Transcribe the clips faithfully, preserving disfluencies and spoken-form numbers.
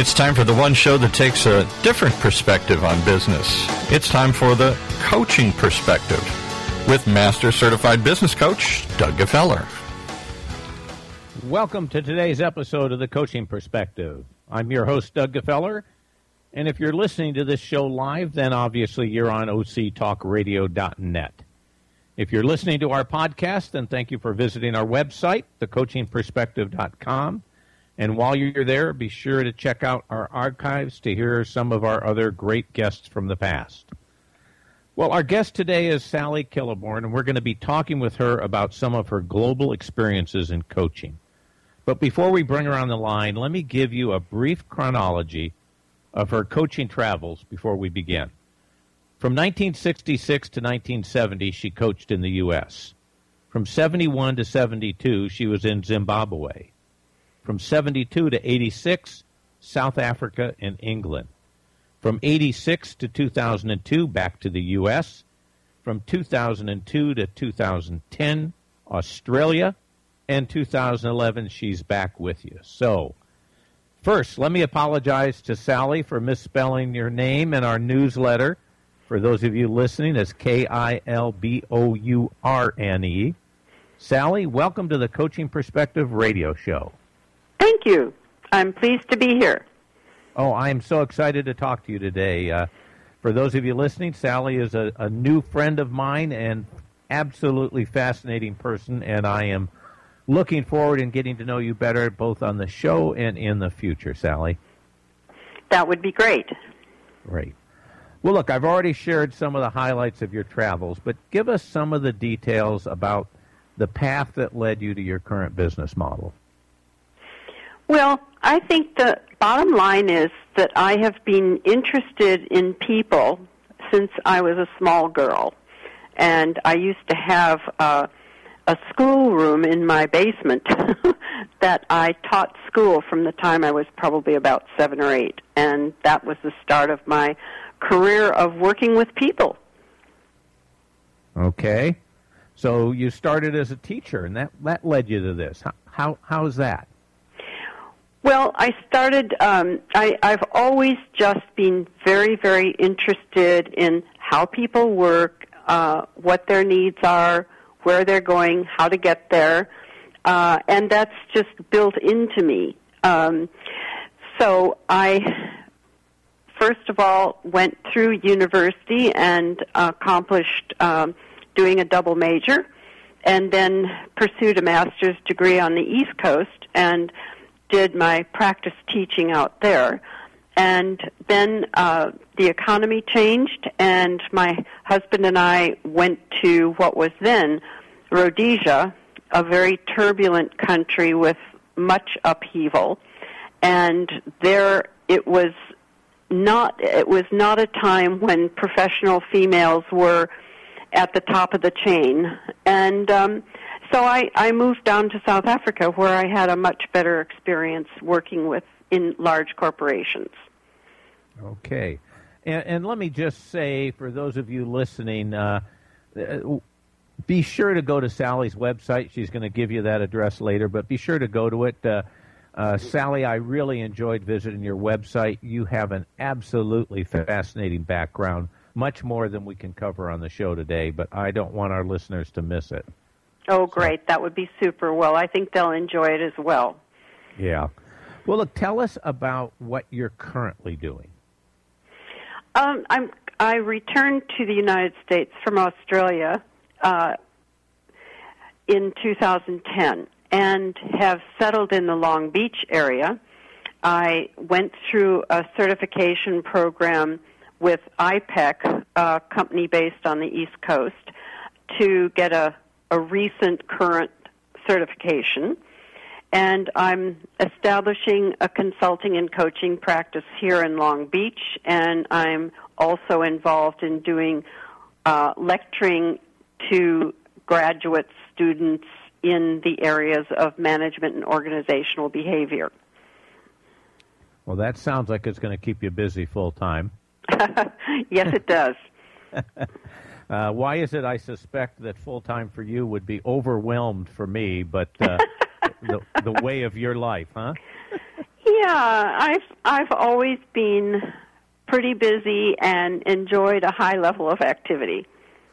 It's time for the one show that takes a different perspective on business. It's time for the Coaching Perspective with Master Certified Business Coach Doug Gefeller. Welcome to today's episode of the Coaching Perspective. I'm your host, Doug Gefeller, and if you're listening to this show live, then obviously you're on O C talk radio dot net. If you're listening to our podcast, then thank you for visiting our website, the coaching perspective dot com. And while you're there, be sure to check out our archives to hear some of our other great guests from the past. Well, our guest today is Sally Killiborn, and we're going to be talking with her about some of her global experiences in coaching. But before we bring her on the line, let me give you a brief chronology of her coaching travels before we begin. From nineteen sixty-six to nineteen seventy, she coached in the U S From seventy-one to seventy-two, she was in Zimbabwe. From seventy-two to eighty-six, South Africa and England. From eighty-six to two thousand two, back to the U S From two thousand two to two thousand ten, Australia. And two thousand eleven, she's back with you. So, first, let me apologize to Sally for misspelling your name in our newsletter. For those of you listening, it's K I L B O U R N E. Sally, welcome to the Coaching Perspective radio show. Thank you. I'm pleased to be here. Oh, I am so excited to talk to you today. Uh, for those of you listening, Sally is a, a new friend of mine and absolutely fascinating person, and I am looking forward in getting to know you better both on the show and in the future, Sally. That would be great. Great. Well, look, I've already shared some of the highlights of your travels, but give us some of the details about the path that led you to your current business model. Well, I think the bottom line is that I have been interested in people since I was a small girl. And I used to have uh, a schoolroom in my basement that I taught school from the time I was probably about seven or eight. And that was the start of my career of working with people. Okay. So you started as a teacher, and that, that led you to this. How, how how's that? Well, I started, um, I, I've always just been very, very interested in how people work, uh, what their needs are, where they're going, how to get there, uh, and that's just built into me. Um, so I, first of all, went through university and accomplished um, doing a double major, and then pursued a master's degree on the East Coast, and did my practice teaching out there. And then uh, the economy changed, and my husband and I went to what was then Rhodesia, a very turbulent country with much upheaval. And there it was not it was not a time when professional females were at the top of the chain. And um, so I, I moved down to South Africa, where I had a much better experience working with in large corporations. Okay. And, and let me just say, for those of you listening, uh, be sure to go to Sally's website. She's going to give you that address later, but be sure to go to it. Uh, uh, Sally, I really enjoyed visiting your website. You have an absolutely fascinating background, much more than we can cover on the show today, but I don't want our listeners to miss it. Oh, great. That would be super. Well, I think they'll enjoy it as well. Yeah. Well, look, tell us about what you're currently doing. Um, I'm, I returned to the United States from Australia uh, in two thousand ten and have settled in the Long Beach area. I went through a certification program with I PEC, a company based on the East Coast, to get a a recent current certification, and I'm establishing a consulting and coaching practice here in Long Beach, and I'm also involved in doing uh, lecturing to graduate students in the areas of management and organizational behavior. Well, that sounds like it's going to keep you busy full time. Yes, it does. Uh, why is it I suspect that full-time for you would be overwhelmed for me, but uh, the, the way of your life, huh? Yeah, I've I've always been pretty busy and enjoyed a high level of activity.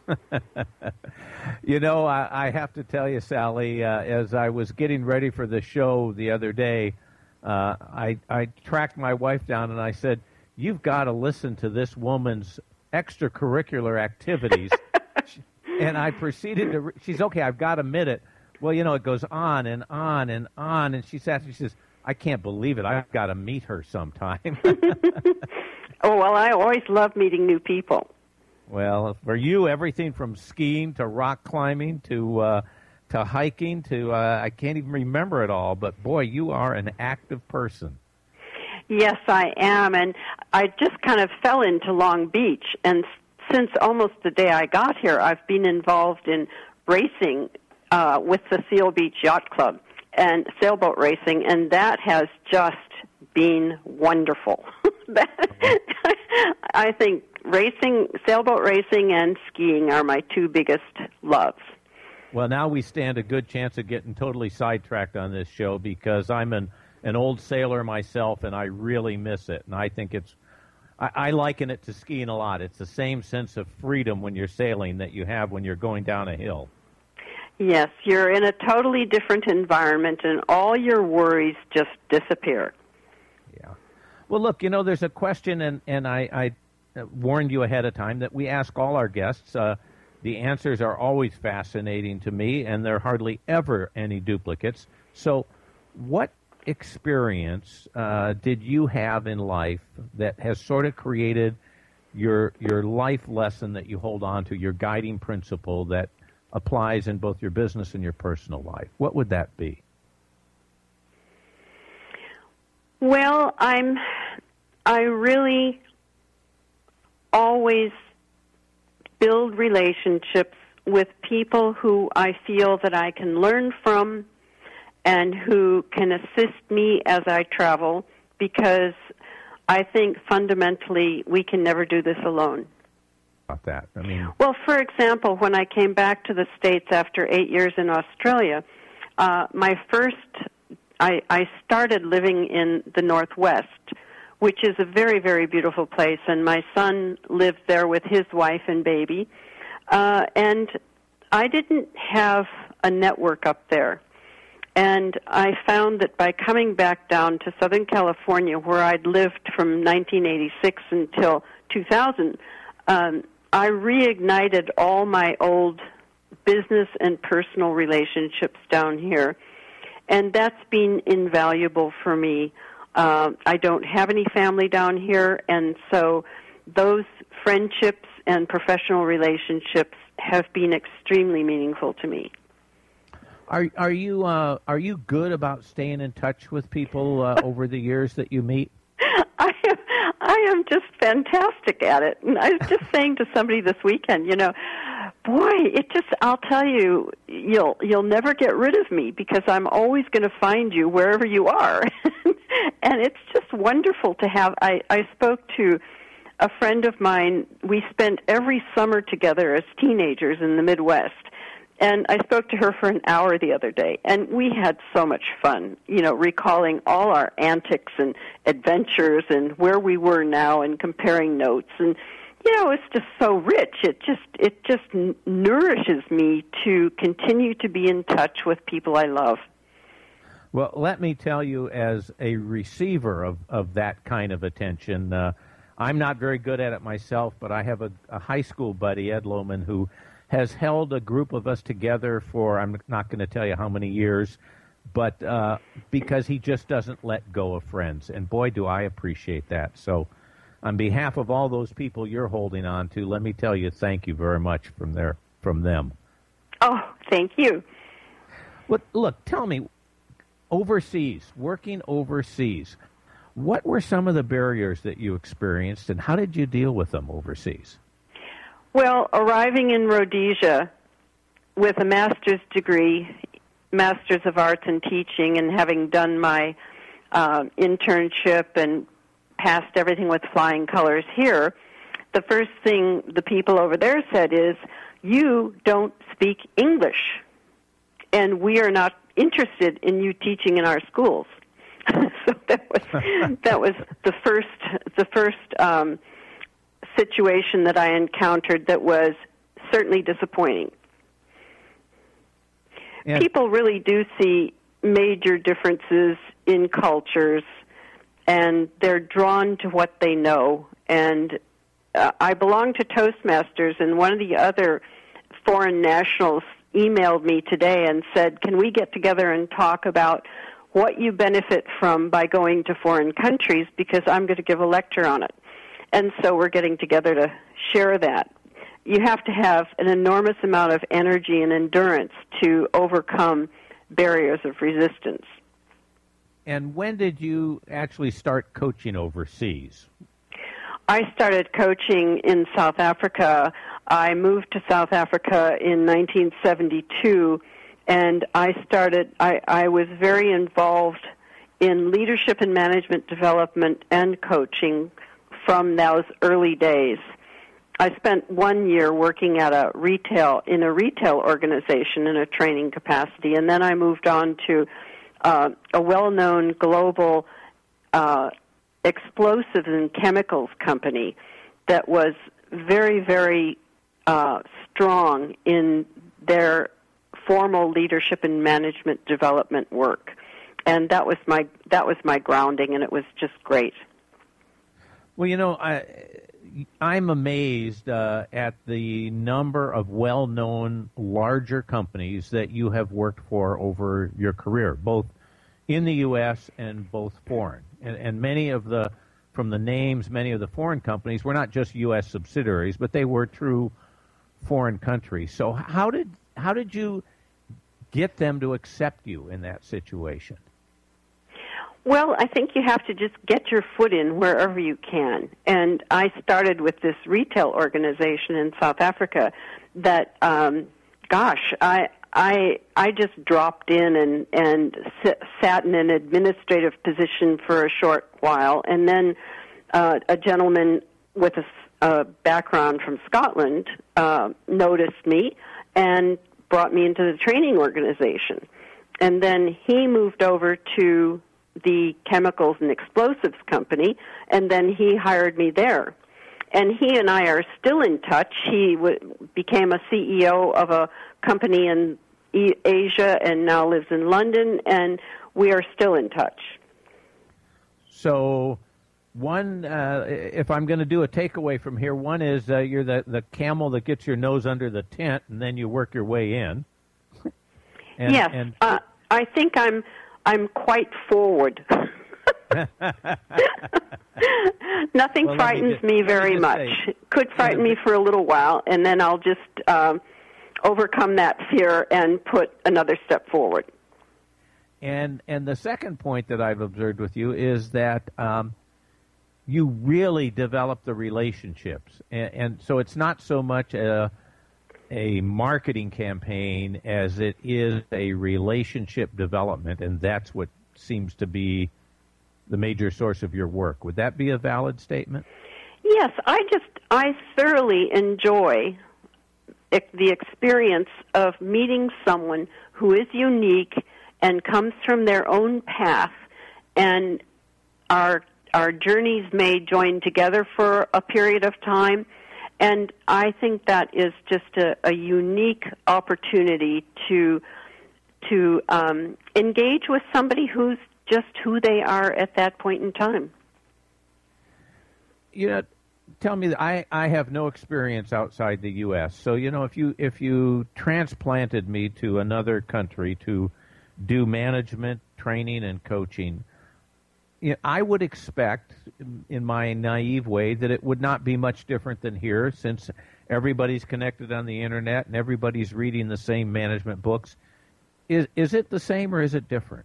You know, I, I have to tell you, Sally, uh, as I was getting ready for the show the other day, uh, I, I tracked my wife down and I said, "You've got to listen to this woman's extracurricular activities." And I proceeded to, re- she's, "Okay, I've got a minute." Well, you know, it goes on and on and on. And she sat, she says, "I can't believe it. I've got to meet her sometime." Oh, well, I always love meeting new people. Well, for you, everything from skiing to rock climbing to uh, to hiking to, uh, I can't even remember it all. But, boy, you are an active person. Yes, I am. And I just kind of fell into Long Beach. And since almost the day I got here, I've been involved in racing uh, with the Seal Beach Yacht Club and sailboat racing, and that has just been wonderful. that, I think racing, sailboat racing and skiing are my two biggest loves. Well, now we stand a good chance of getting totally sidetracked on this show because I'm an, an old sailor myself, and I really miss it. And I think it's, I, I liken it to skiing a lot. It's the same sense of freedom when you're sailing that you have when you're going down a hill. Yes, you're in a totally different environment, and all your worries just disappear. Yeah. Well, look, you know, there's a question, and, and I, I warned you ahead of time that we ask all our guests. Uh, the answers are always fascinating to me, and there are hardly ever any duplicates. So what experience uh, did you have in life that has sort of created your your life lesson that you hold on to, your guiding principle that applies in both your business and your personal life? What would that be? Well, I'm, I really always build relationships with people who I feel that I can learn from and who can assist me as I travel, because I think fundamentally we can never do this alone. About that, I mean, well, for example, when I came back to the States after eight years in Australia, uh, my first, I, I started living in the Northwest, which is a very, very beautiful place, and my son lived there with his wife and baby, uh, and I didn't have a network up there. And I found that by coming back down to Southern California, where I'd lived from nineteen eighty-six until two thousand, um, I reignited all my old business and personal relationships down here, and that's been invaluable for me. Uh, I don't have any family down here, and so those friendships and professional relationships have been extremely meaningful to me. Are are you uh, are you good about staying in touch with people uh, over the years that you meet? I am, I am just fantastic at it. And I was just saying to somebody this weekend, you know, boy, it just, I'll tell you, you'll you'll never get rid of me because I'm always going to find you wherever you are. And it's just wonderful to have, I, I spoke to a friend of mine. We spent every summer together as teenagers in the Midwest. And I spoke to her for an hour the other day, and we had so much fun, you know, recalling all our antics and adventures and where we were now and comparing notes. And, you know, it's just so rich. It just it just n- nourishes me to continue to be in touch with people I love. Well, let me tell you, as a receiver of, of that kind of attention, uh, I'm not very good at it myself, but I have a, a high school buddy, Ed Lohman, who has held a group of us together for, I'm not going to tell you how many years, but uh, because he just doesn't let go of friends. And boy, do I appreciate that. So on behalf of all those people you're holding on to, let me tell you thank you very much from their, from them. Oh, thank you. Look, look, tell me, overseas, working overseas, what were some of the barriers that you experienced, and how did you deal with them overseas? Well, arriving in Rhodesia with a master's degree, Master's of Arts in Teaching, and having done my uh, internship and passed everything with flying colors here, the first thing the people over there said is, you don't speak English, and we are not interested in you teaching in our schools. So that was that was the first the first um, situation that I encountered that was certainly disappointing. And people really do see major differences in cultures, and they're drawn to what they know. And uh, I belong to Toastmasters, and one of the other foreign nationals emailed me today and said, can we get together and talk about what you benefit from by going to foreign countries, because I'm going to give a lecture on it. And so we're getting together to share that. You have to have an enormous amount of energy and endurance to overcome barriers of resistance. And when did you actually start coaching overseas? I started coaching in South Africa. I moved to South Africa in nineteen seventy-two, and I started, I, I was very involved in leadership and management development and coaching from those early days. I spent one year working at a retail, in a retail organization in a training capacity, and then I moved on to uh, a well-known global uh, explosives and chemicals company that was very, very uh, strong in their formal leadership and management development work, and that was my that was my grounding, and it was just great. Well, you know, I, I'm amazed uh, at the number of well-known larger companies that you have worked for over your career, both in the U S and both foreign. And, and many of the, from the names, many of the foreign companies were not just U S subsidiaries, but they were true foreign countries. So how did how did you get them to accept you in that situation? Well, I think you have to just get your foot in wherever you can. And I started with this retail organization in South Africa that, um, gosh, I I I just dropped in and, and sit, sat in an administrative position for a short while. And then uh, a gentleman with a, a background from Scotland uh, noticed me and brought me into the training organization. And then he moved over to the chemicals and explosives company, and then he hired me there. And he and I are still in touch. He w- became a C E O of a company in e- Asia and now lives in London, and we are still in touch. So one, uh, if I'm going to do a takeaway from here, one is uh, you're the, the camel that gets your nose under the tent, and then you work your way in. and, yes, and uh, I think I'm I'm quite forward. Nothing well, frightens me, just, me very me much. Say, Could frighten me for a little while, and then I'll just um, overcome that fear and put another step forward. And and the second point that I've observed with you is that um, you really develop the relationships, and, and so it's not so much a a marketing campaign as it is a relationship development, and that's what seems to be the major source of your work. Would that be a valid statement? Yes, I just, I thoroughly enjoy the experience of meeting someone who is unique and comes from their own path, and our, our journeys may join together for a period of time. And I think that is just a, a unique opportunity to to um, engage with somebody who's just who they are at that point in time. You know, tell me, I, I have no experience outside the U S So, you know, if you if you transplanted me to another country to do management, training, and coaching, you know, I would expect, in my naive way, that it would not be much different than here, since everybody's connected on the internet and everybody's reading the same management books. Is is it the same or is it different?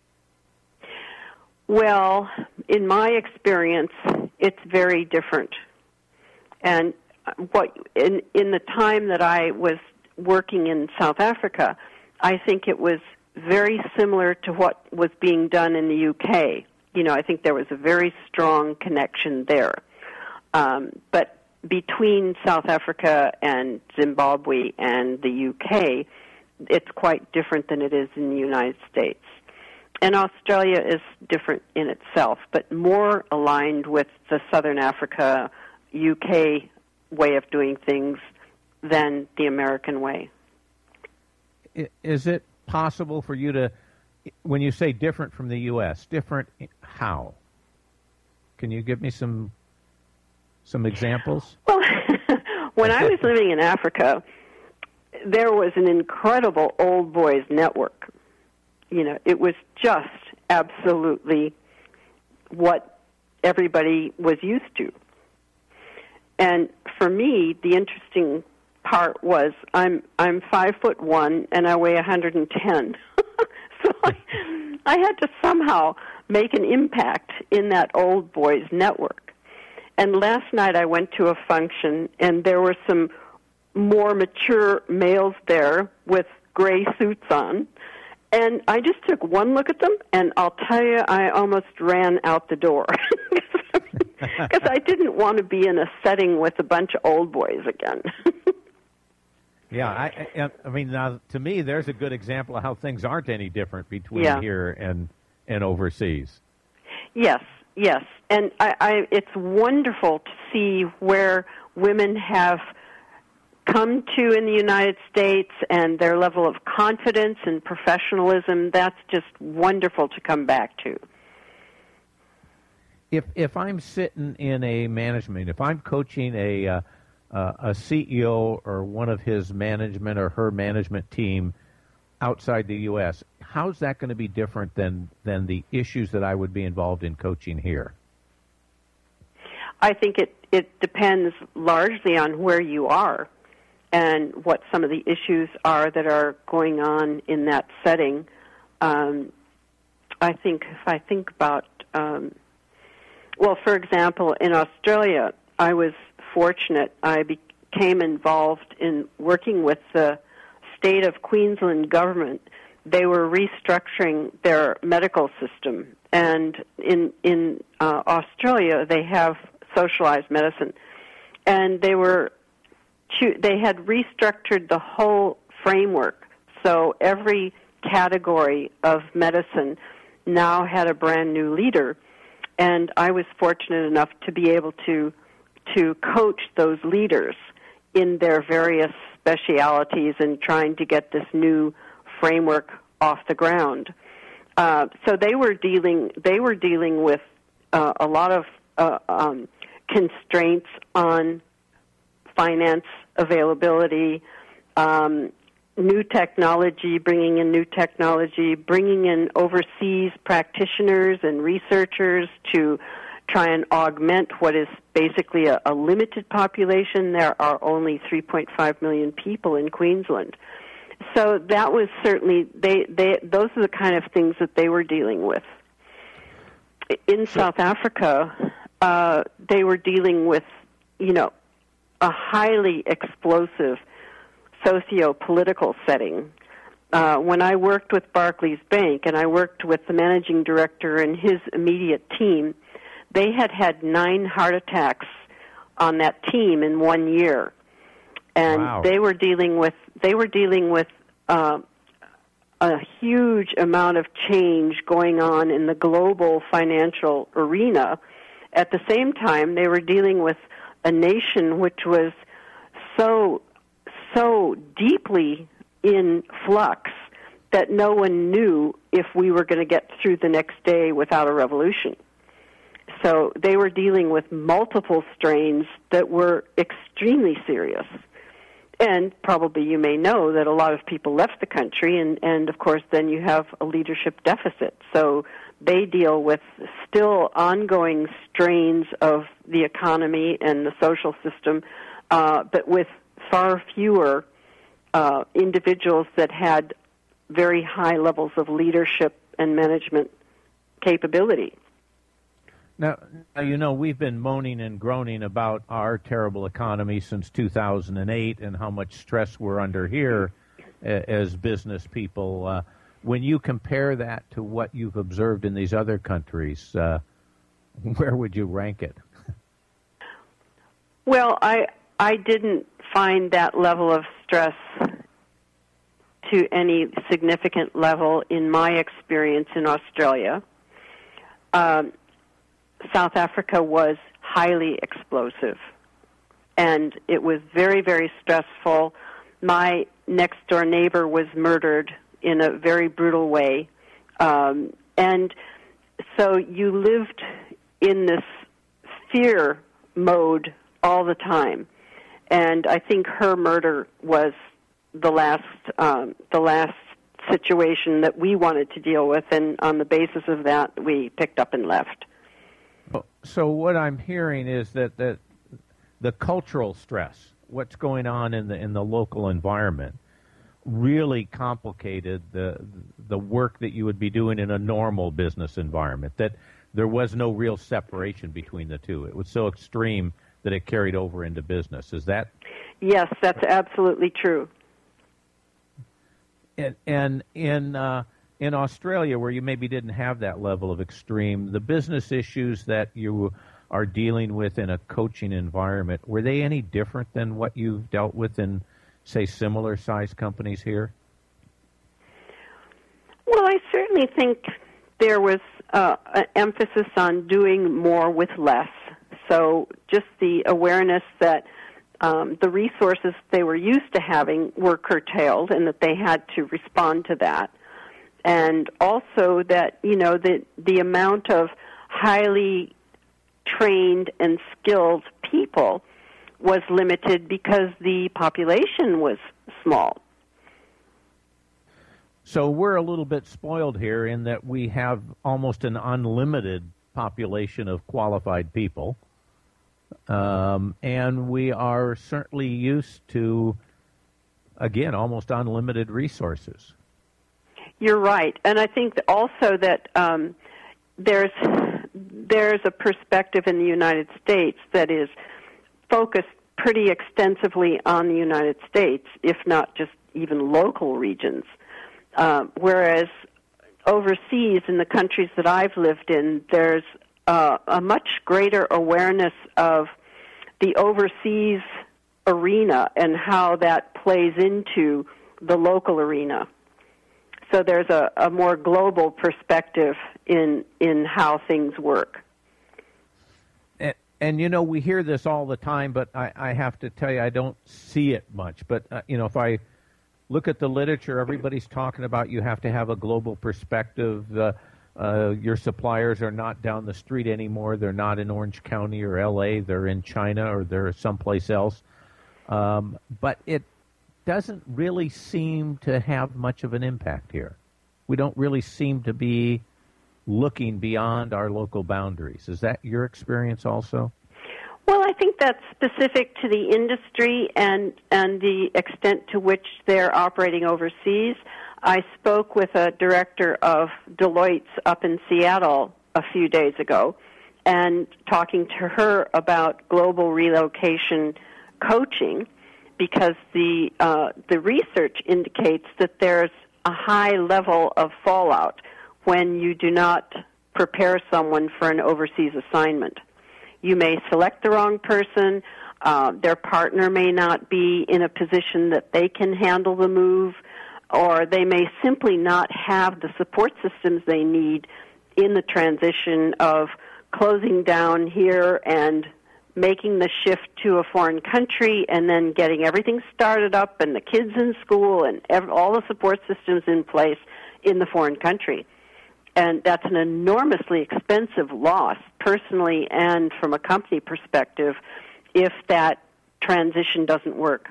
Well, in my experience, it's very different. And what in in the time that I was working in South Africa, I think it was very similar to what was being done in the U K. You know, I think there was a very strong connection there. Um, but between South Africa and Zimbabwe and the U K, it's quite different than it is in the United States. and Australia is different in itself, but more aligned with the Southern Africa, U K way of doing things than the American way. Is it possible for you to, when you say different from the U S, different how? Can you give me some some examples? Well, when I was living in Africa, there was an incredible old boys network. You know, it was just absolutely what everybody was used to. And for me, the interesting part was I'm I'm five foot one and I weigh one hundred ten. So I, I had to somehow make an impact in that old boys network. And last night I went to a function and there were some more mature males there with gray suits on. And I just took one look at them, and I'll tell you, I almost ran out the door. Because I didn't want to be in a setting with a bunch of old boys again. Yeah, I, I, I mean, now, to me, there's a good example of how things aren't any different between yeah. here and, and overseas. Yes, yes. And I, I, it's wonderful to see where women have come to in the United States and their level of confidence and professionalism. That's just wonderful to come back to. If if I'm sitting in a management, if I'm coaching a uh, uh, a C E O or one of his management or her management team outside the U S, how's that going to be different than, than the issues that I would be involved in coaching here? I think it, it depends largely on where you are and what some of the issues are that are going on in that setting. Um, I think if I think about, um, well, for example, in Australia, I was fortunate. I became involved in working with the state of Queensland government. They were restructuring their medical system, and in in uh, Australia, they have socialized medicine, and they were they had restructured the whole framework. So every category of medicine now had a brand new leader, and I was fortunate enough to be able to to coach those leaders in their various specialities and trying to get this new framework off the ground. Uh, so they were dealing they were dealing with uh, a lot of uh, um, constraints on finance availability, um, new technology, bringing in new technology, bringing in overseas practitioners and researchers to try and augment what is basically a, a limited population. There are only three point five million people in Queensland. So that was certainly, they, they, those are the kind of things that they were dealing with. In South Africa, uh, they were dealing with, you know, a highly explosive socio-political setting. Uh, when I worked with Barclays Bank and I worked with the managing director and his immediate team, they had had nine heart attacks on that team in one year. And wow. they were dealing with they were dealing with uh, a huge amount of change going on in the global financial arena. At the same time, they were dealing with a nation which was so so deeply in flux that no one knew if we were going to get through the next day without a revolution. So they were dealing with multiple strains that were extremely serious. And probably you may know that a lot of people left the country, and, and of course then you have a leadership deficit. So they deal with still ongoing strains of the economy and the social system, uh, but with far fewer uh, individuals that had very high levels of leadership and management capability. Now, you know, we've been moaning and groaning about our terrible economy since two thousand eight and how much stress we're under here as business people. Uh, when you compare that to what you've observed in these other countries, uh, where would you rank it? Well, I I didn't find that level of stress to any significant level in my experience in Australia. Um, South Africa was highly explosive, and it was very, very stressful. My next-door neighbor was murdered in a very brutal way, um, and so you lived in this fear mode all the time. And I think her murder was the last um, the last situation that we wanted to deal with, and on the basis of that, we picked up and left. So what I'm hearing is that, that the cultural stress, what's going on in the in the local environment, really complicated the the work that you would be doing in a normal business environment. That there was no real separation between the two. It was so extreme that it carried over into business. Is that? Yes, that's absolutely true. And, and in uh, in Australia, where you maybe didn't have that level of extreme, the business issues that you are dealing with in a coaching environment, were they any different than what you've dealt with in, say, similar-sized companies here? Well, I certainly think there was uh, an emphasis on doing more with less. So just the awareness that um, the resources they were used to having were curtailed and that they had to respond to that. And also that, you know, the, the amount of highly trained and skilled people was limited because the population was small. So we're a little bit spoiled here in that we have almost an unlimited population of qualified people. Um, and we are certainly used to, again, almost unlimited resources. You're right. And I think also that um, there's there's a perspective in the United States that is focused pretty extensively on the United States, if not just even local regions. Uh, whereas overseas, in the countries that I've lived in, there's uh, a much greater awareness of the overseas arena and how that plays into the local arena. So there's a, a more global perspective in in how things work. And, and you know, we hear this all the time, but I, I have to tell you, I don't see it much. But, uh, you know, if I look at the literature, everybody's talking about you have to have a global perspective. Uh, uh, your suppliers are not down the street anymore. They're not in Orange County or L A. They're in China or they're someplace else. Um, but it doesn't really seem to have much of an impact here. We don't really seem to be looking beyond our local boundaries. Is that your experience also? Well, I think that's specific to the industry and, and the extent to which they're operating overseas. I spoke with a director of Deloitte's up in Seattle a few days ago and talking to her about global relocation coaching because the uh, the research indicates that there's a high level of fallout when you do not prepare someone for an overseas assignment. You may select the wrong person. Uh, their partner may not be in a position that they can handle the move, or they may simply not have the support systems they need in the transition of closing down here and making the shift to a foreign country and then getting everything started up and the kids in school and ev- all the support systems in place in the foreign country. And that's an enormously expensive loss, personally and from a company perspective, if that transition doesn't work.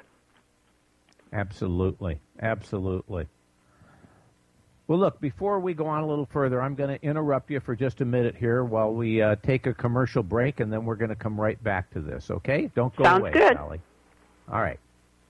Absolutely. Absolutely. Well, look, before we go on a little further, I'm going to interrupt you for just a minute here while we uh, take a commercial break, and then we're going to come right back to this, okay? Don't go Sounds away, good. Sally. All right.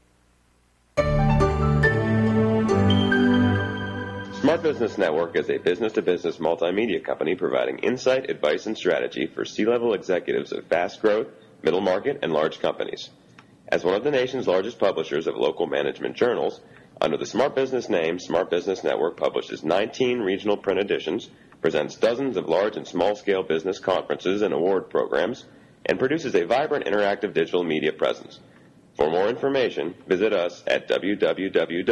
Smart Business Network is a business-to-business multimedia company providing insight, advice, and strategy for C-level executives of fast-growth, middle-market, and large companies. As one of the nation's largest publishers of local management journals, under the Smart Business name, Smart Business Network publishes nineteen regional print editions, presents dozens of large and small-scale business conferences and award programs, and produces a vibrant interactive digital media presence. For more information, visit us at w w w dot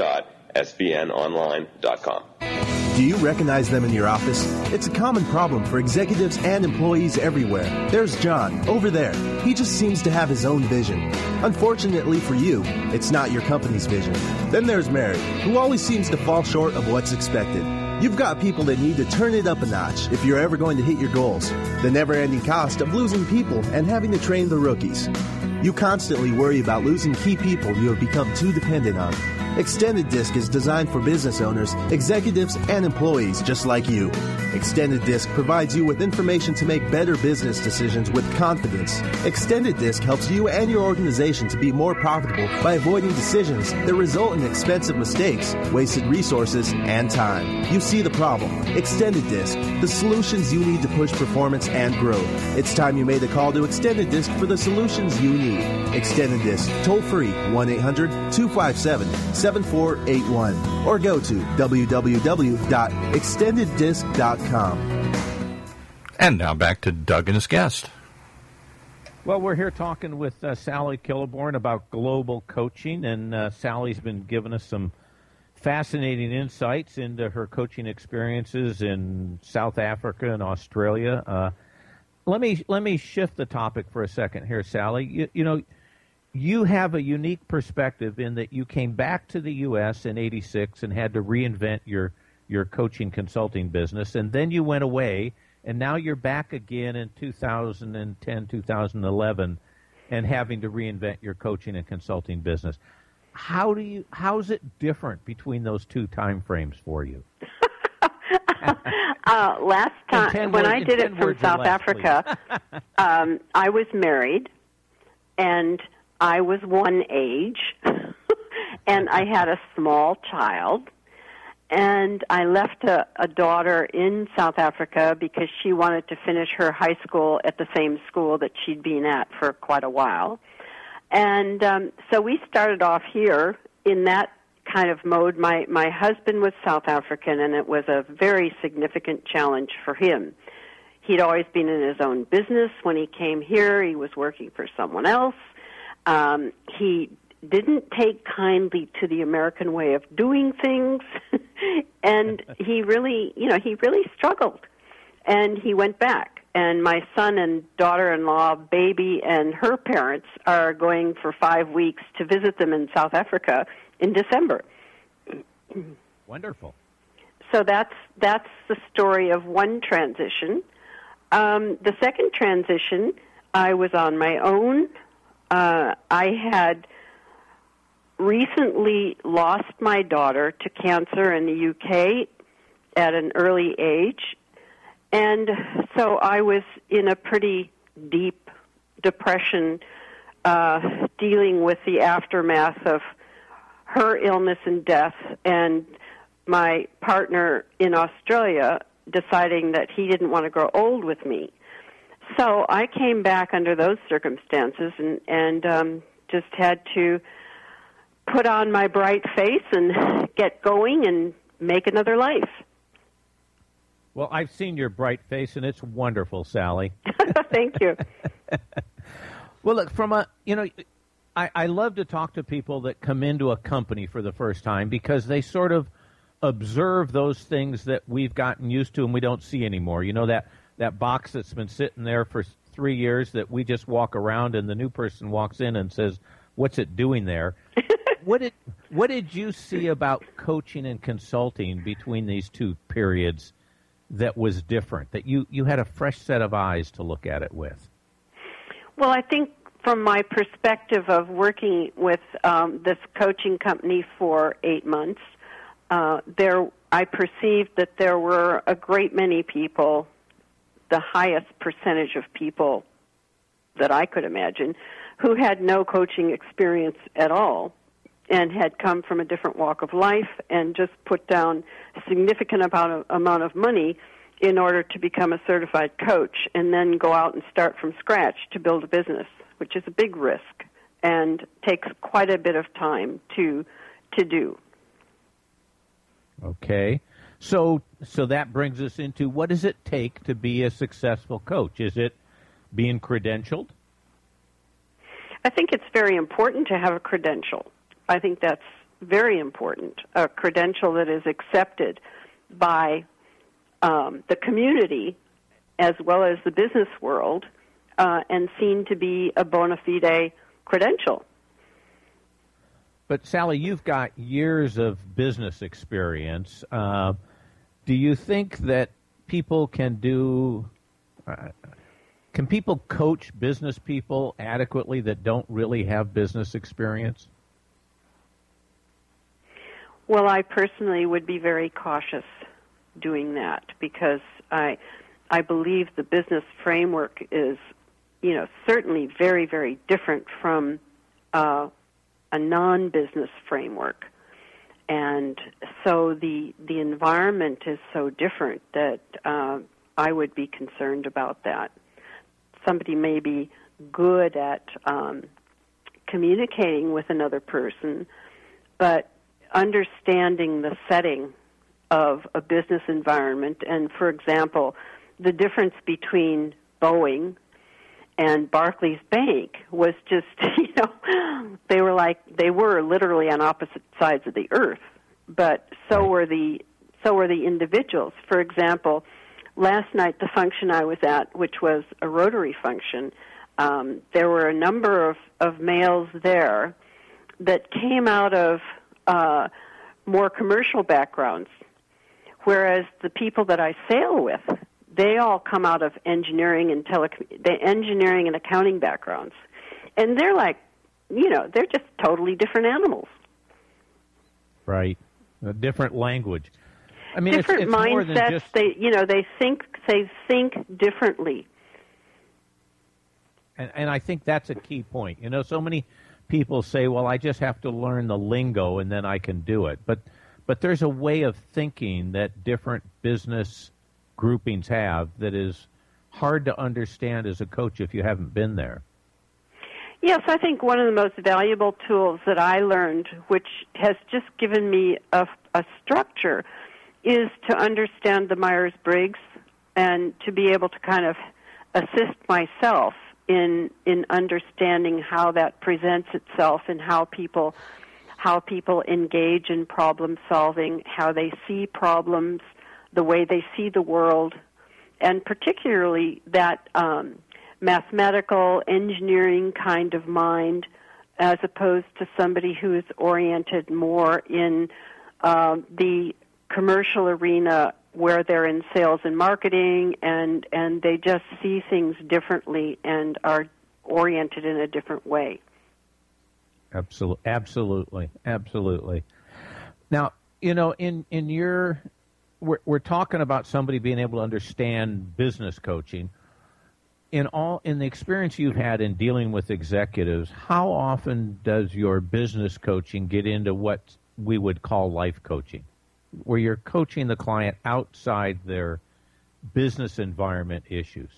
S B N online dot com. Do you recognize them in your office? It's a common problem for executives and employees everywhere. There's John, over there. He just seems to have his own vision. Unfortunately for you, it's not your company's vision. Then there's Mary, who always seems to fall short of what's expected. You've got people that need to turn it up a notch if you're ever going to hit your goals. The never-ending cost of losing people and having to train the rookies. You constantly worry about losing key people you have become too dependent on. Extended Disc is designed for business owners, executives, and employees just like you. Extended Disc provides you with information to make better business decisions with confidence. Extended Disc helps you and your organization to be more profitable by avoiding decisions that result in expensive mistakes, wasted resources, and time. You see the problem. Extended Disc, the solutions you need to push performance and growth. It's time you made a call to Extended Disc for the solutions you need. Extended Disc, toll free, one eight hundred two five seven seven four eight one, or go to w w w dot extended disc dot com. And now back to Doug and his guest. Well, we're here talking with uh, Sally Kilborn about global coaching, and uh, Sally's been giving us some fascinating insights into her coaching experiences in South Africa and Australia. Uh, let me let me shift the topic for a second here, Sally. You, you know, you have a unique perspective in that you came back to the U S in eighty-six and had to reinvent your your coaching consulting business, and then you went away, and now you're back again in two thousand ten, two thousand eleven, and having to reinvent your coaching and consulting business. How do you? How's it different between those two time frames for you? uh, last time when words, I did it from South less, Africa, um, I was married, and I was one age, and I had a small child. And I left a, a daughter in South Africa because she wanted to finish her high school at the same school that she'd been at for quite a while. And um, so we started off here in that kind of mode. My, my husband was South African, and it was a very significant challenge for him. He'd always been in his own business. When he came here, he was working for someone else. Um, he didn't take kindly to the American way of doing things, and he really, you know, he really struggled, and he went back. And my son and daughter-in-law, baby, and her parents are going for five weeks to visit them in South Africa in December. Wonderful. So that's that's the story of one transition. Um, the second transition, I was on my own. Uh, I had recently lost my daughter to cancer in the U K at an early age, and so I was in a pretty deep depression, uh, dealing with the aftermath of her illness and death, and my partner in Australia deciding that he didn't want to grow old with me. So I came back under those circumstances and, and um, just had to put on my bright face and get going and make another life. Well, I've seen your bright face, and it's wonderful, Sally. Thank you. Well, look, from a, you know, I, I love to talk to people that come into a company for the first time because they sort of observe those things that we've gotten used to and we don't see anymore. You know, that, that box that's been sitting there for three years that we just walk around and the new person walks in and says, what's it doing there? What did what did you see about coaching and consulting between these two periods that was different, that you, you had a fresh set of eyes to look at it with? Well, I think from my perspective of working with um, this coaching company for eight months, uh, there I perceived that there were a great many people, the highest percentage of people that I could imagine, who had no coaching experience at all and had come from a different walk of life and just put down a significant amount of, amount of money in order to become a certified coach and then go out and start from scratch to build a business, which is a big risk and takes quite a bit of time to to do. Okay. So so that brings us into, what does it take to be a successful coach? Is it being credentialed? I think it's very important to have a credential. I think that's very important, a credential that is accepted by um, the community as well as the business world uh, and seen to be a bona fide credential. But, Sally, you've got years of business experience. Uh, do you think that people can do, uh, can people coach business people adequately that don't really have business experience? Well, I personally would be very cautious doing that because I, I believe the business framework is, you know, certainly very, very different from uh, a non-business framework. And so the the environment is so different that uh, I would be concerned about that. Somebody may be good at um, communicating with another person, but understanding the setting of a business environment, and for example, the difference between Boeing and Barclays Bank was just, you know, they were like, they were literally on opposite sides of the earth, but so were the, so were the individuals. For example, last night the function I was at, which was a Rotary function, um, there were a number of, of males there that came out of uh, more commercial backgrounds, whereas the people that I sail with, they all come out of engineering and telecom- the engineering and accounting backgrounds. And they're like, you know, they're just totally different animals. Right. A different language. I mean, different it's, it's mindsets. More than just... They, you know, they think they think differently. And, and I think that's a key point. You know, so many people say, well, I just have to learn the lingo and then I can do it. But but there's a way of thinking that different business groupings have that is hard to understand as a coach if you haven't been there. Yes, I think one of the most valuable tools that I learned, which has just given me a, a structure, is to understand the Myers-Briggs and to be able to kind of assist myself in in understanding how that presents itself and how people how people engage in problem solving, how they see problems, the way they see the world, and particularly that um, mathematical, engineering kind of mind, as opposed to somebody who is oriented more in uh, the commercial arena where they're in sales and marketing, and, and they just see things differently and are oriented in a different way. Absolutely, absolutely, absolutely. Now, you know, in, in your... We're, we're talking about somebody being able to understand business coaching. In all, in the experience you've had in dealing with executives, how often does your business coaching get into what we would call life coaching, where you're coaching the client outside their business environment issues?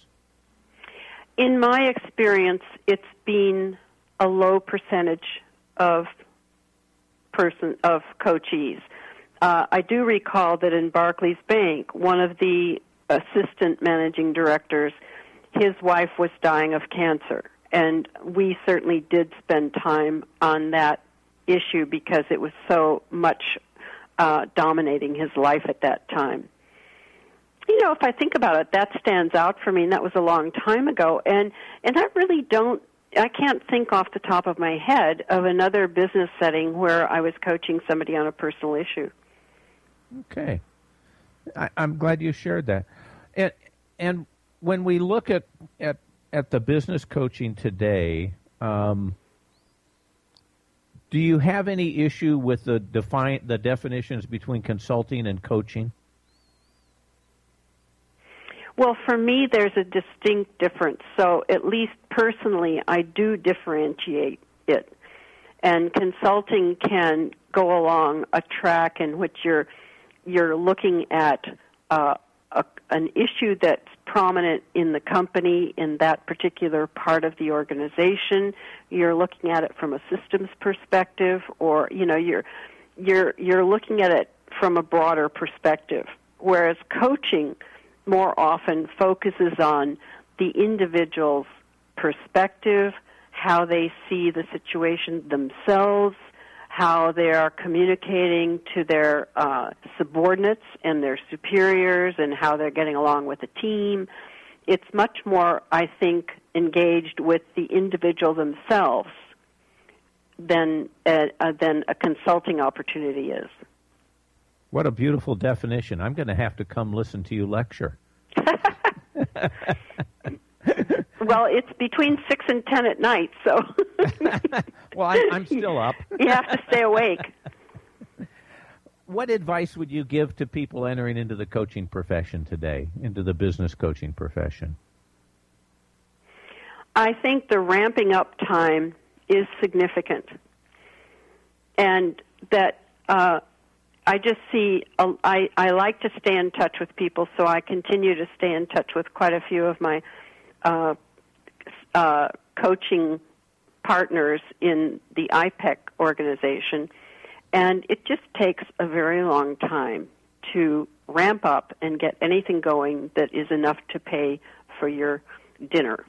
In my experience, it's been a low percentage of person of coachees. Uh, I do recall that in Barclays Bank, one of the assistant managing directors, his wife was dying of cancer, and we certainly did spend time on that issue because it was so much uh, dominating his life at that time. You know, if I think about it, that stands out for me, and that was a long time ago, and, and I really don't, I can't think off the top of my head of another business setting where I was coaching somebody on a personal issue. Okay. I, I'm glad you shared that. And, and when we look at, at, at the business coaching today, um, do you have any issue with the define the definitions between consulting and coaching? Well, for me, there's a distinct difference. So at least personally, I do differentiate it. And consulting can go along a track in which you're you're looking at uh, a, an issue that's prominent in the company, in that particular part of the organization. You're looking at it from a systems perspective, or you know, you're you're you're looking at it from a broader perspective. Whereas coaching more often focuses on the individual's perspective, how they see the situation themselves, how they are communicating to their uh, subordinates and their superiors and how they're getting along with the team. It's much more, I think, engaged with the individual themselves than a, uh, than a consulting opportunity is. What a beautiful definition. I'm going to have to come listen to you lecture. Well, it's between six and ten at night, so... Well, I, I'm still up. You have to stay awake. What advice would you give to people entering into the coaching profession today, into the business coaching profession? I think the ramping up time is significant. And that uh, I just see, uh, I, I like to stay in touch with people, so I continue to stay in touch with quite a few of my uh, uh, coaching partners in the I P E C organization. And it just takes a very long time to ramp up and get anything going that is enough to pay for your dinner.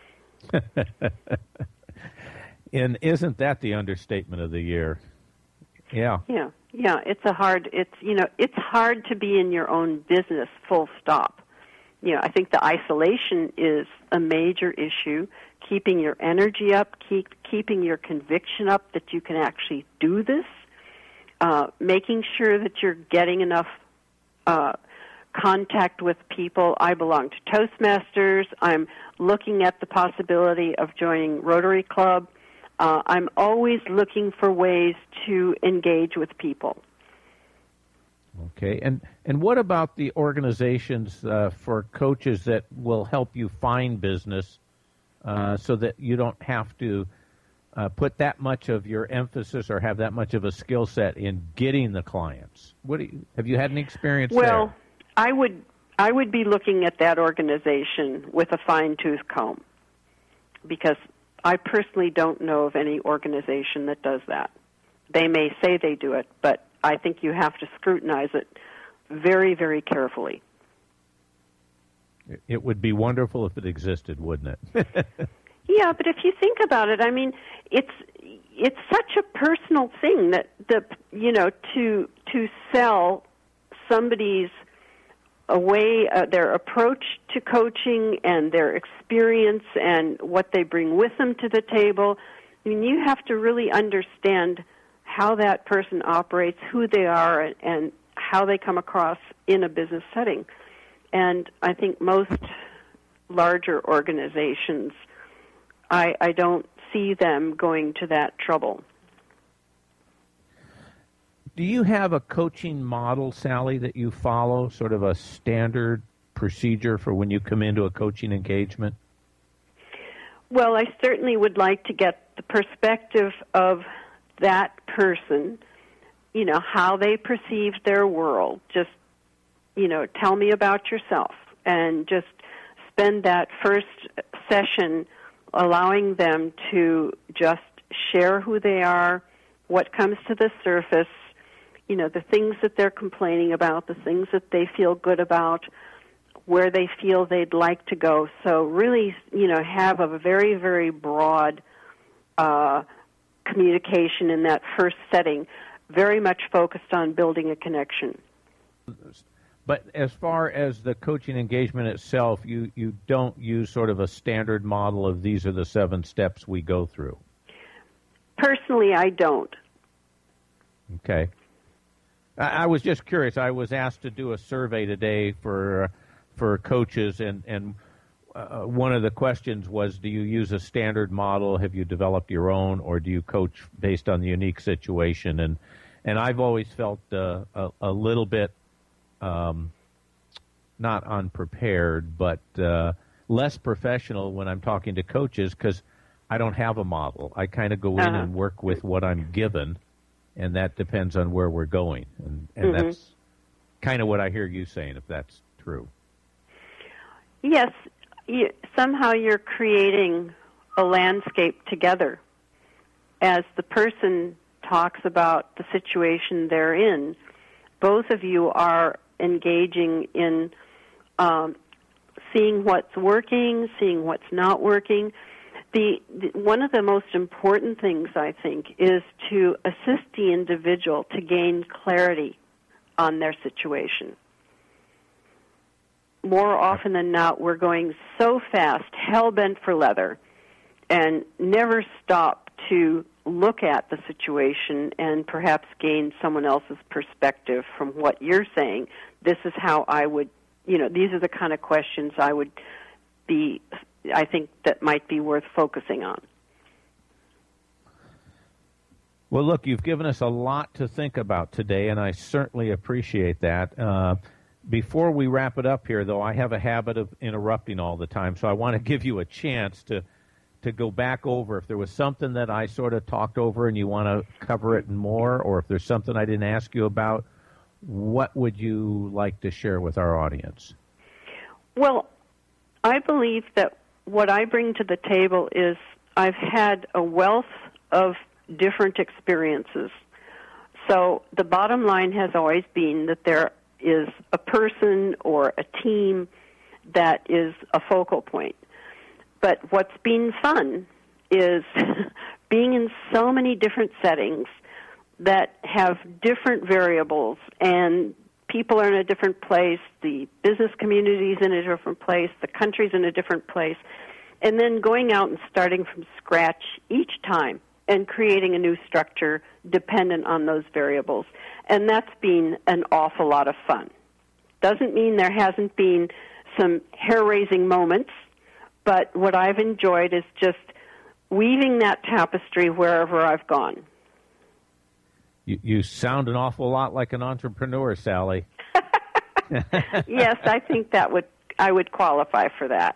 And isn't that the understatement of the year? Yeah. Yeah. Yeah, it's a hard it's you know, it's hard to be in your own business full stop. You know, I think the isolation is a major issue, keeping your energy up, keep keeping your conviction up that you can actually do this. Uh, making sure that you're getting enough uh, contact with people. I belong to Toastmasters. I'm looking at the possibility of joining Rotary Club. Uh, I'm always looking for ways to engage with people. Okay, and and what about the organizations uh, for coaches that will help you find business uh, so that you don't have to Uh, put that much of your emphasis or have that much of a skill set in getting the clients? What do you, have you had any experience well, there? Well, I would I would be looking at that organization with a fine-tooth comb, because I personally don't know of any organization that does that. They may say they do it, but I think you have to scrutinize it very, very carefully. It would be wonderful if it existed, wouldn't it? Yeah, but if you think about it, I mean, it's it's such a personal thing that the you know to to sell somebody's a way uh, their approach to coaching and their experience and what they bring with them to the table. I mean, you have to really understand how that person operates, who they are, and, and how they come across in a business setting. And I think most larger organizations, I, I don't see them going to that trouble. Do you have a coaching model, Sally, that you follow, sort of a standard procedure for when you come into a coaching engagement? Well, I certainly would like to get the perspective of that person, you know, how they perceive their world. Just, you know, tell me about yourself, and just spend that first session allowing them to just share who they are, what comes to the surface, you know, the things that they're complaining about, the things that they feel good about, where they feel they'd like to go. So really, you know, have a very, very broad uh, communication in that first setting, very much focused on building a connection. But as far as the coaching engagement itself, you, you don't use sort of a standard model of these are the seven steps we go through? Personally, I don't. Okay. I, I was just curious. I was asked to do a survey today for uh, for coaches, and, and uh, one of the questions was, do you use a standard model? Have you developed your own, or do you coach based on the unique situation? And and I've always felt uh, a, a little bit Um, not unprepared, but uh, less professional when I'm talking to coaches, because I don't have a model. I kind of go in uh-huh. and work with what I'm given, and that depends on where we're going. And, and mm-hmm. that's kind of what I hear you saying, if that's true. Yes, you, somehow you're creating a landscape together. As the person talks about the situation they're in, both of you are engaging in um, seeing what's working, seeing what's not working. The, the one of the most important things, I think, is to assist the individual to gain clarity on their situation. More often than not, we're going so fast, hell-bent for leather, and never stop to look at the situation and perhaps gain someone else's perspective from what you're saying. This is how I would, you know, these are the kind of questions I would be, I think that might be worth focusing on. Well, look, you've given us a lot to think about today, and I certainly appreciate that. Uh, before we wrap it up here, though, I have a habit of interrupting all the time, so I want to give you a chance to to go back over if there was something that I sort of talked over and you want to cover it more, or if there's something I didn't ask you about. What would you like to share with our audience? Well, I believe that what I bring to the table is I've had a wealth of different experiences. So the bottom line has always been that there is a person or a team that is a focal point. But what's been fun is being in so many different settings that have different variables, and people are in a different place, the business community is in a different place, the country's in a different place, and then going out and starting from scratch each time and creating a new structure dependent on those variables. And that's been an awful lot of fun. Doesn't mean there hasn't been some hair-raising moments, but what I've enjoyed is just weaving that tapestry wherever I've gone. You, you sound an awful lot like an entrepreneur, Sally. Yes, I think that would I would qualify for that.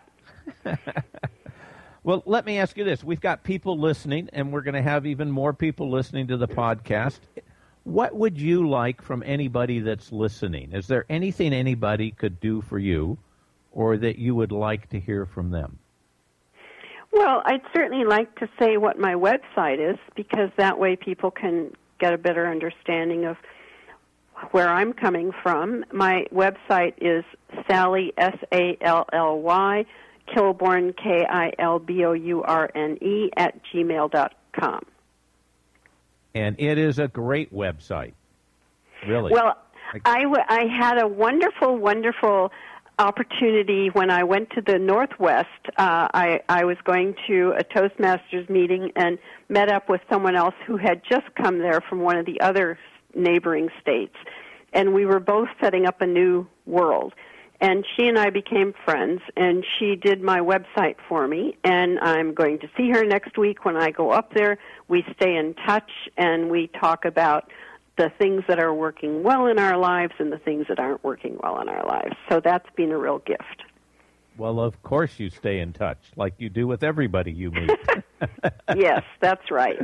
Well, let me ask you this. We've got people listening, and we're going to have even more people listening to the podcast. What would you like from anybody that's listening? Is there anything anybody could do for you or that you would like to hear from them? Well, I'd certainly like to say what my website is, because that way people can get a better understanding of where I'm coming from. My website is Sally, S A L L Y, Kilbourne, K I L B O U R N E, at gmail dot com. And it is a great website, really. Well, I, w- I had a wonderful, wonderful opportunity when I went to the Northwest. Uh, I, I was going to a Toastmasters meeting and met up with someone else who had just come there from one of the other neighboring states. And we were both setting up a new world. And she and I became friends, and she did my website for me, and I'm going to see her next week when I go up there. We stay in touch, and we talk about the things that are working well in our lives and the things that aren't working well in our lives. So that's been a real gift. Well, of course you stay in touch, like you do with everybody you meet. Yes, that's right.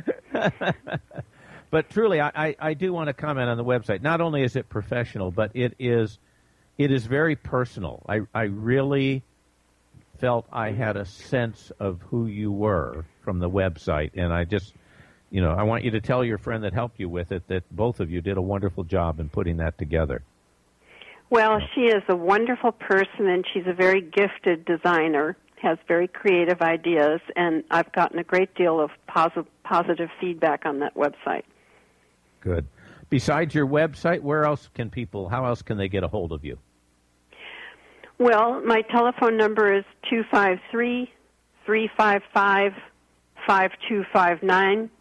But truly, I, I, I do want to comment on the website. Not only is it professional, but it is it is very personal. I, I really felt I had a sense of who you were from the website, and I just... You know, I want you to tell your friend that helped you with it that both of you did a wonderful job in putting that together. Well, she is a wonderful person, and she's a very gifted designer, has very creative ideas, and I've gotten a great deal of posi- positive feedback on that website. Good. Besides your website, where else can people, how else can they get a hold of you? Well, my telephone number is two five three, three five five, five two five nine.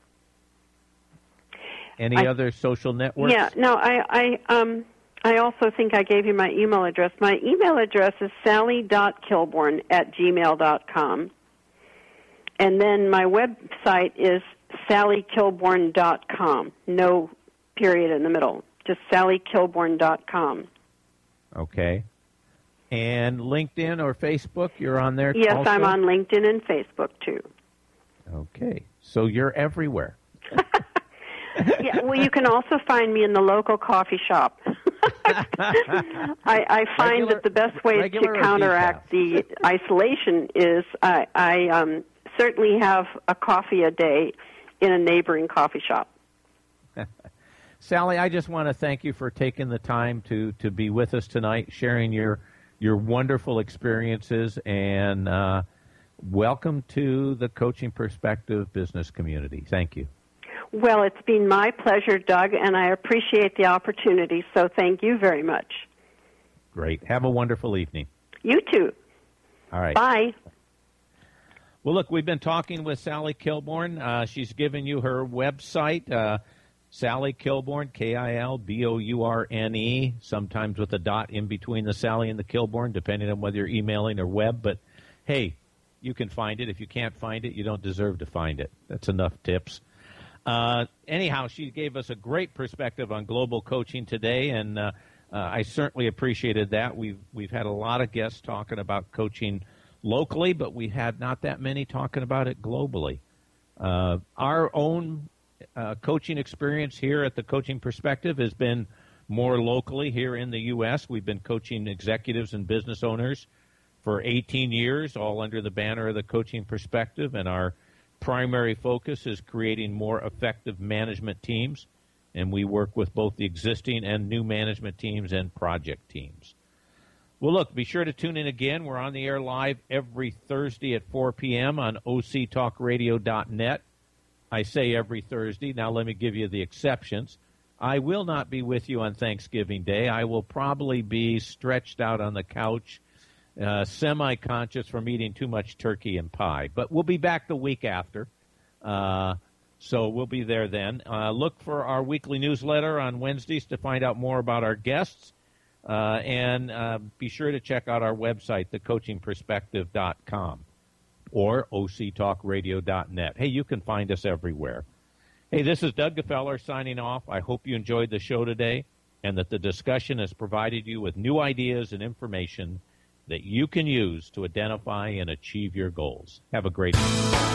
Any I, other social networks? Yeah, no, I, I, um, I also think I gave you my email address. My email address is sally dot kilbourne at gmail dot com. And then my website is sally kilbourne dot com. No period in the middle. Just sally kilbourne dot com. Okay. And LinkedIn or Facebook, you're on there Yes, also? I'm on LinkedIn and Facebook, too. Okay. So you're everywhere. Yeah, well, you can also find me in the local coffee shop. I, I find Regular, that the best way to counteract the isolation is I, I um, certainly have a coffee a day in a neighboring coffee shop. Sally, I just want to thank you for taking the time to, to be with us tonight, sharing your your wonderful experiences, and uh, welcome to the Coaching Perspective business community. Thank you. Well, it's been my pleasure, Doug, and I appreciate the opportunity, so thank you very much. Great. Have a wonderful evening. You too. All right. Bye. Well, look, we've been talking with Sally Kilborn. Uh, she's given you her website, uh, Sally Kilborn, K I L B O U R N E, sometimes with a dot in between the Sally and the Kilborn, depending on whether you're emailing or web. But, hey, you can find it. If you can't find it, you don't deserve to find it. That's enough tips. Uh, anyhow, she gave us a great perspective on global coaching today, and uh, uh, I certainly appreciated that. We've, we've had a lot of guests talking about coaching locally, but we had not that many talking about it globally. Uh, our own uh, coaching experience here at the Coaching Perspective has been more locally here in the U S. We've been coaching executives and business owners for eighteen years, all under the banner of the Coaching Perspective, and our primary focus is creating more effective management teams, and we work with both the existing and new management teams and project teams. Well, look, be sure to tune in again. We're on the air live every Thursday at four p.m. on O C talk radio dot net. I say every Thursday. Now let me give you the exceptions. I will not be with you on Thanksgiving Day. I will probably be stretched out on the couch, uh, semi-conscious from eating too much turkey and pie. But we'll be back the week after, uh, so we'll be there then. Uh, look for our weekly newsletter on Wednesdays to find out more about our guests. Uh, and uh, be sure to check out our website, the coaching perspective dot com or O C talk radio dot net. Hey, you can find us everywhere. Hey, this is Doug Gefeller signing off. I hope you enjoyed the show today and that the discussion has provided you with new ideas and information that you can use to identify and achieve your goals. Have a great day.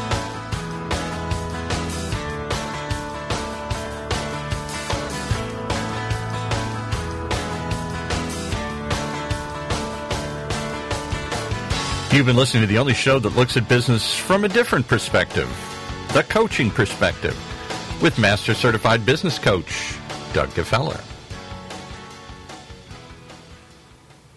You've been listening to the only show that looks at business from a different perspective, the Coaching Perspective, with Master Certified Business Coach, Doug Gefeller.